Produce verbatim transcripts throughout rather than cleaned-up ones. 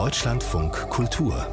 Deutschlandfunk Kultur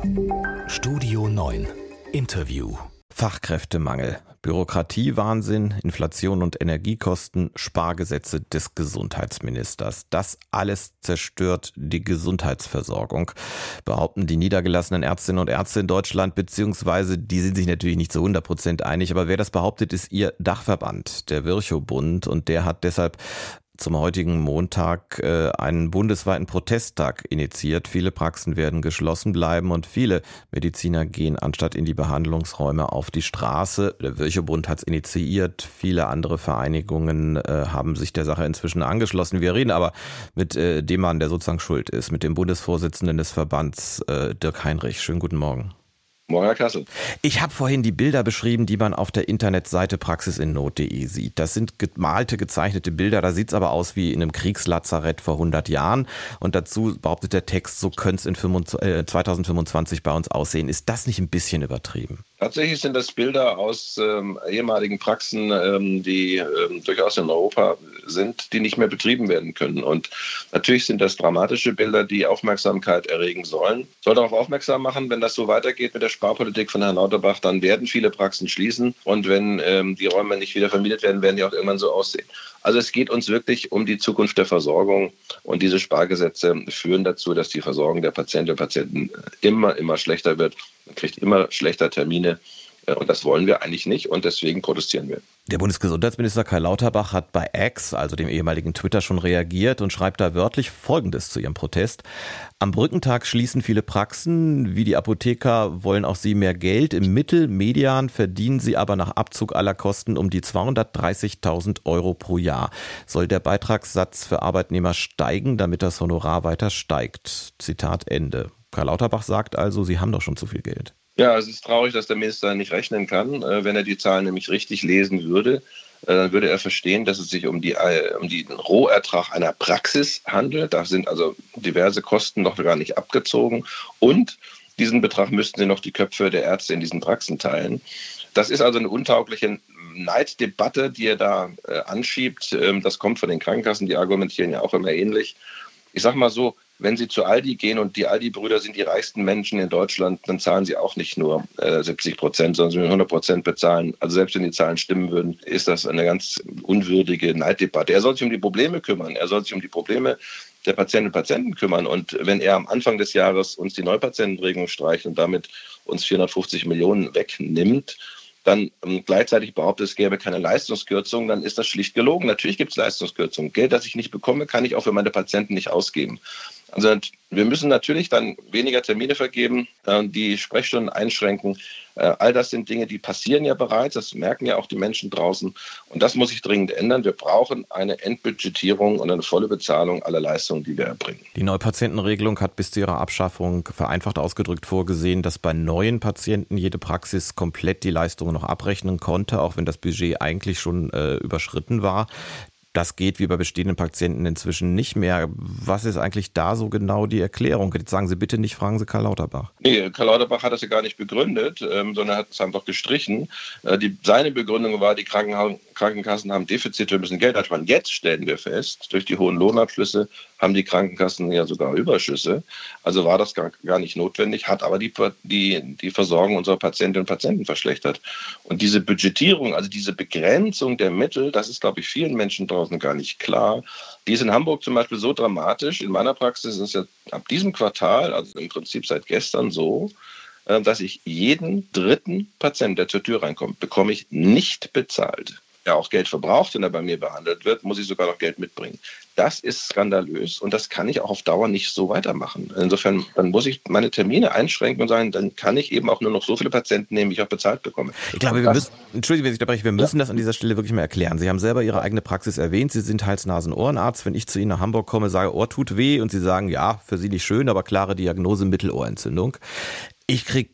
Studio neun Interview. Fachkräftemangel, Bürokratiewahnsinn, Inflation und Energiekosten, Spargesetze des Gesundheitsministers. Das alles zerstört die Gesundheitsversorgung, behaupten die niedergelassenen Ärztinnen und Ärzte in Deutschland, beziehungsweise die sind sich natürlich nicht zu hundert Prozent einig, aber wer das behauptet, ist ihr Dachverband, der Virchow-Bund, und der hat deshalb zum heutigen Montag äh, einen bundesweiten Protesttag initiiert. Viele Praxen werden geschlossen bleiben und viele Mediziner gehen anstatt in die Behandlungsräume auf die Straße. Der Virchow-Bund hat es initiiert. Viele andere Vereinigungen äh, haben sich der Sache inzwischen angeschlossen. Wir reden aber mit äh, dem Mann, der sozusagen schuld ist, mit dem Bundesvorsitzenden des Verbands, äh, Dirk Heinrich. Schönen guten Morgen. Morgen, Herr Kassel. Ich habe vorhin die Bilder beschrieben, die man auf der Internetseite praxisinnot punkt de sieht. Das sind gemalte, gezeichnete Bilder, da sieht es aber aus wie in einem Kriegslazarett vor hundert Jahren. Und dazu behauptet der Text, so könnte es in zwanzig fünfundzwanzig bei uns aussehen. Ist das nicht ein bisschen übertrieben? Tatsächlich sind das Bilder aus ähm, ehemaligen Praxen, ähm, die ähm, durchaus in Europa sind, die nicht mehr betrieben werden können. Und natürlich sind das dramatische Bilder, die Aufmerksamkeit erregen sollen. Soll darauf aufmerksam machen, wenn das so weitergeht mit der Sparpolitik von Herrn Lauterbach, dann werden viele Praxen schließen. Und wenn ähm, die Räume nicht wieder vermietet werden, werden die auch irgendwann so aussehen. Also es geht uns wirklich um die Zukunft der Versorgung. Und diese Spargesetze führen dazu, dass die Versorgung der Patientinnen und Patienten immer, immer schlechter wird. Man kriegt immer schlechter Termine. Und das wollen wir eigentlich nicht und deswegen protestieren wir. Der Bundesgesundheitsminister Karl Lauterbach hat bei X, also dem ehemaligen Twitter, schon reagiert und schreibt da wörtlich Folgendes zu ihrem Protest. Am Brückentag schließen viele Praxen, wie die Apotheker wollen auch sie mehr Geld. Im Mittel, Median, verdienen sie aber nach Abzug aller Kosten um die zweihundertdreißigtausend Euro pro Jahr. Soll der Beitragssatz für Arbeitnehmer steigen, damit das Honorar weiter steigt? Zitat Ende. Karl Lauterbach sagt also, sie haben doch schon zu viel Geld. Ja, es ist traurig, dass der Minister nicht rechnen kann. Wenn er die Zahlen nämlich richtig lesen würde, dann würde er verstehen, dass es sich um, die, um den Rohertrag einer Praxis handelt. Da sind also diverse Kosten noch gar nicht abgezogen. Und diesen Betrag müssten sie noch die Köpfe der Ärzte in diesen Praxen teilen. Das ist also eine untaugliche Neiddebatte, die er da anschiebt. Das kommt von den Krankenkassen, die argumentieren ja auch immer ähnlich. Ich sage mal so, wenn Sie zu Aldi gehen und die Aldi-Brüder sind die reichsten Menschen in Deutschland, dann zahlen sie auch nicht nur äh, siebzig Prozent, sondern sie müssen hundert Prozent bezahlen. Also selbst wenn die Zahlen stimmen würden, ist das eine ganz unwürdige Neiddebatte. Er soll sich um die Probleme kümmern. Er soll sich um die Probleme der Patientinnen und Patienten kümmern. Und wenn er am Anfang des Jahres uns die Neupatientenregelung streicht und damit uns vierhundertfünfzig Millionen wegnimmt, dann ähm, gleichzeitig behauptet, es gäbe keine Leistungskürzung, dann ist das schlicht gelogen. Natürlich gibt es Leistungskürzungen. Geld, das ich nicht bekomme, kann ich auch für meine Patienten nicht ausgeben. Also wir müssen natürlich dann weniger Termine vergeben, äh, die Sprechstunden einschränken. Äh, all das sind Dinge, die passieren ja bereits. Das merken ja auch die Menschen draußen. Und das muss sich dringend ändern. Wir brauchen eine Entbudgetierung und eine volle Bezahlung aller Leistungen, die wir erbringen. Die Neupatientenregelung hat bis zu ihrer Abschaffung vereinfacht ausgedrückt vorgesehen, dass bei neuen Patienten jede Praxis komplett die Leistungen noch abrechnen konnte, auch wenn das Budget eigentlich schon äh, überschritten war. Das geht wie bei bestehenden Patienten inzwischen nicht mehr. Was ist eigentlich da so genau die Erklärung? Jetzt sagen Sie bitte nicht, fragen Sie Karl Lauterbach. Nee, Karl Lauterbach hat das ja gar nicht begründet, ähm, sondern hat es einfach gestrichen. Äh, die, seine Begründung war, die Krankenha- Krankenkassen haben Defizite, wir müssen Geld einsparen. Jetzt stellen wir fest, durch die hohen Lohnabschlüsse haben die Krankenkassen ja sogar Überschüsse. Also war das gar, gar nicht notwendig, hat aber die, die, die Versorgung unserer Patientinnen und Patienten verschlechtert. Und diese Budgetierung, also diese Begrenzung der Mittel, das ist, glaube ich, vielen Menschen draußen gar nicht klar. Die ist in Hamburg zum Beispiel so dramatisch. In meiner Praxis ist es ja ab diesem Quartal, also im Prinzip seit gestern so, dass ich jeden dritten Patienten, der zur Tür reinkommt, bekomme ich nicht bezahlt. Ja, auch Geld verbraucht, wenn er bei mir behandelt wird, muss ich sogar noch Geld mitbringen. Das ist skandalös und das kann ich auch auf Dauer nicht so weitermachen. Insofern, dann muss ich meine Termine einschränken und sagen, dann kann ich eben auch nur noch so viele Patienten nehmen, wie ich auch bezahlt bekomme. Ich glaube, wir müssen, Entschuldigung, wenn ich unterbreche, wir müssen ja. das an dieser Stelle wirklich mal erklären. Sie haben selber Ihre eigene Praxis erwähnt, Sie sind Hals-Nasen-Ohrenarzt. Wenn ich zu Ihnen nach Hamburg komme, sage, Ohr tut weh und Sie sagen, ja, für Sie nicht schön, aber klare Diagnose, Mittelohrentzündung. Ich krieg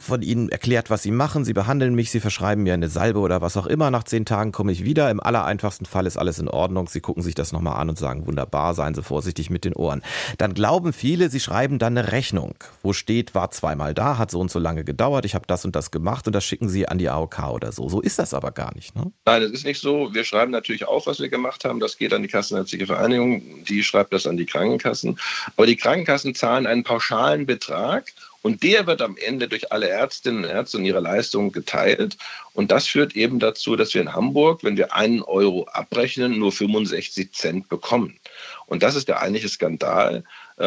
von Ihnen erklärt, was Sie machen. Sie behandeln mich, Sie verschreiben mir eine Salbe oder was auch immer. Nach zehn Tagen komme ich wieder. Im allereinfachsten Fall ist alles in Ordnung. Sie gucken sich das nochmal an und sagen, wunderbar, seien Sie vorsichtig mit den Ohren. Dann glauben viele, Sie schreiben dann eine Rechnung, wo steht, war zweimal da, hat so und so lange gedauert, ich habe das und das gemacht und das schicken Sie an die A O K oder so. So ist das aber gar nicht, ne? Nein, das ist nicht so. Wir schreiben natürlich auf, was wir gemacht haben. Das geht an die Kassenärztliche Vereinigung. Die schreibt das an die Krankenkassen. Aber die Krankenkassen zahlen einen pauschalen Betrag und der wird am Ende durch alle Ärztinnen und Ärzte und ihre Leistungen geteilt. Und das führt eben dazu, dass wir in Hamburg, wenn wir einen Euro abrechnen, nur fünfundsechzig Cent bekommen. Und das ist der eigentliche Skandal,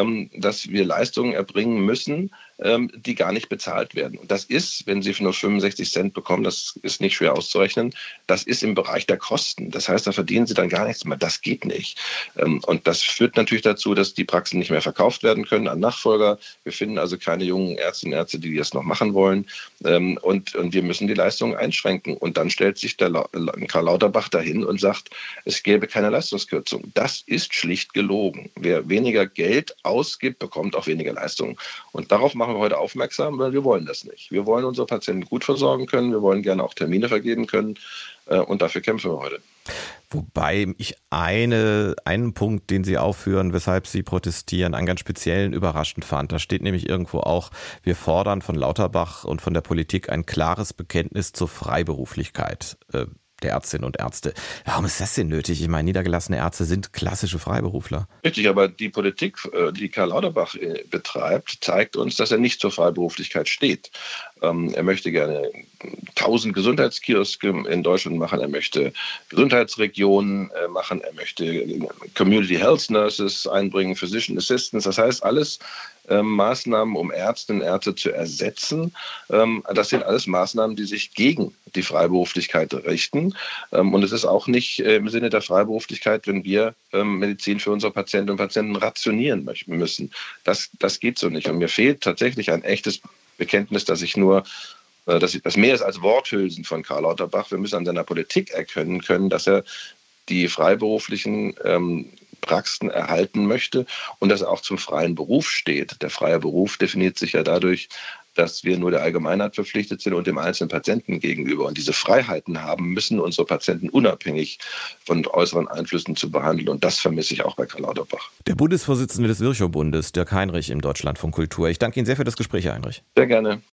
dass wir Leistungen erbringen müssen, die gar nicht bezahlt werden. Und das ist, wenn Sie nur fünfundsechzig Cent bekommen, das ist nicht schwer auszurechnen, das ist im Bereich der Kosten. Das heißt, da verdienen Sie dann gar nichts mehr. Das geht nicht. Und das führt natürlich dazu, dass die Praxen nicht mehr verkauft werden können an Nachfolger. Wir finden also keine jungen Ärztinnen und Ärzte, die das noch machen wollen. Und, und wir müssen die Leistungen einschränken. Und dann stellt sich der Karl Lauterbach dahin und sagt, es gäbe keine Leistungskürzung. Das ist schlicht gelogen. Wer weniger Geld ausgibt, bekommt auch weniger Leistung. Und darauf machen wir heute aufmerksam, weil wir wollen das nicht. Wir wollen unsere Patienten gut versorgen können, wir wollen gerne auch Termine vergeben können und dafür kämpfen wir heute. Wobei ich eine, einen Punkt, den Sie aufführen, weshalb Sie protestieren, einen ganz speziellen überraschend fand. Da steht nämlich irgendwo auch, wir fordern von Lauterbach und von der Politik ein klares Bekenntnis zur Freiberuflichkeit äh, der Ärztinnen und Ärzte. Warum ist das denn nötig? Ich meine, niedergelassene Ärzte sind klassische Freiberufler. Richtig, aber die Politik, die Karl Lauterbach betreibt, zeigt uns, dass er nicht zur Freiberuflichkeit steht. Er möchte gerne tausend Gesundheitskioske in Deutschland machen, er möchte Gesundheitsregionen machen, er möchte Community Health Nurses einbringen, Physician Assistants, das heißt alles ähm, Maßnahmen, um Ärztinnen und Ärzte zu ersetzen. Ähm, das sind alles Maßnahmen, die sich gegen die Freiberuflichkeit richten. Ähm, und es ist auch nicht äh, im Sinne der Freiberuflichkeit, wenn wir ähm, Medizin für unsere Patientinnen und Patienten rationieren müssen. Das, das geht so nicht. Und mir fehlt tatsächlich ein echtes Bekenntnis, dass ich nur, dass das mehr ist als Worthülsen von Karl Lauterbach. Wir müssen an seiner Politik erkennen können, dass er die freiberuflichen ähm, Praxen erhalten möchte und dass er auch zum freien Beruf steht. Der freie Beruf definiert sich ja dadurch, dass wir nur der Allgemeinheit verpflichtet sind und dem einzelnen Patienten gegenüber. Und diese Freiheiten haben müssen, unsere Patienten unabhängig von äußeren Einflüssen zu behandeln. Und das vermisse ich auch bei Karl Lauterbach. Der Bundesvorsitzende des Virchow-Bundes, Dirk Heinrich im Deutschlandfunk Kultur. Ich danke Ihnen sehr für das Gespräch, Herr Heinrich. Sehr gerne.